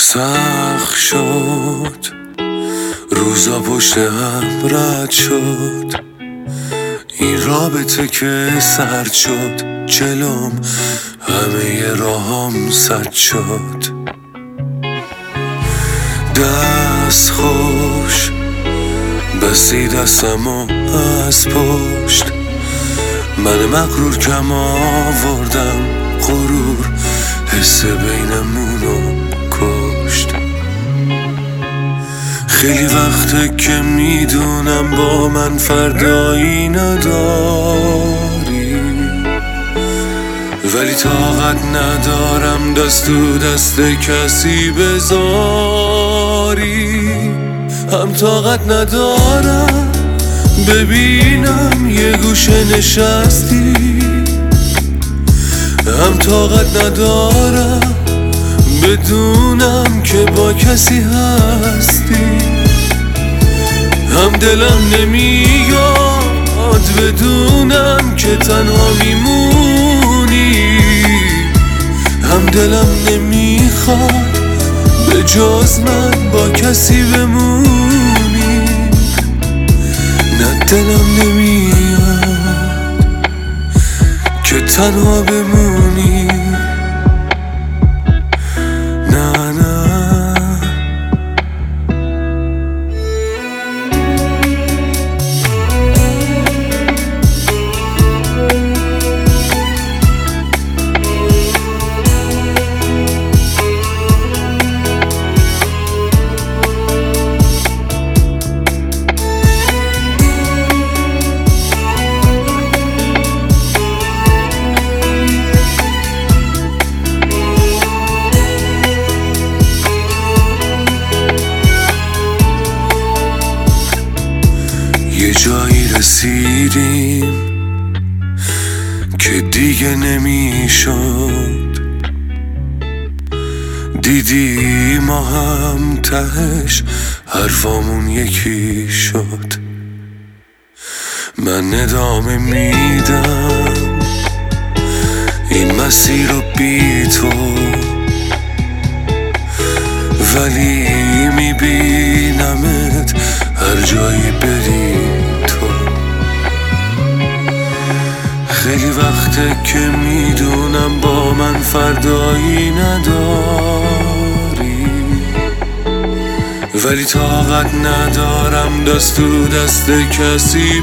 سخت شد، روزا پشت هم رد شد، این رابطه که سرد شد، جلوم همه راهم سد شد. دست خوش بستی دستمو از پشت، من مغرور کم آوردم، غرور حس بینمونو کشت. خیلی وقته که میدونم با من فردایی نداری، ولی طاقت ندارم دست تو دست کسی بذاری. هم طاقت ندارم ببینم یه گوشه نشستی، هم طاقت ندارم بدونم که با کسی هستی، هم دلم نمیاد بدونم که تنها میمونی، هم دلم نمیخواد به جز من با کسی بمونی. نه دلم نمیاد که تنها بمونی. نه نه یه جایی رسیدیم که دیگه نمیشد، دیدی ما هم تهش حرفامون یکی شد. من ادامه میدم این مسیر رو بی تو، ولی میبینمت هر جایی بری تو. خیلی وقته که میدونم با من فردایی نداری، ولی طاقت ندارم دست تو دست کسی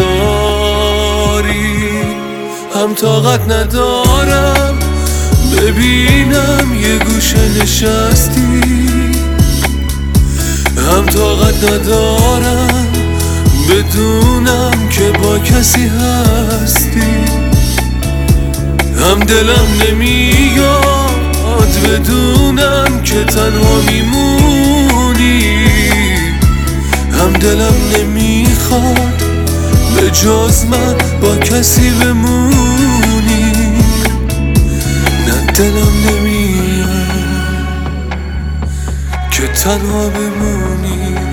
بذاری. هم طاقت ندارم ببینم یه گوشه نشستی، هم طاقت ندارم بدونم که با کسی هستی، هم دلم نمیاد بدونم که تنها میمونی، هم دلم نمیخواد به جز من با کسی بمونی. نه دلم نمیاد که تنها بمونی.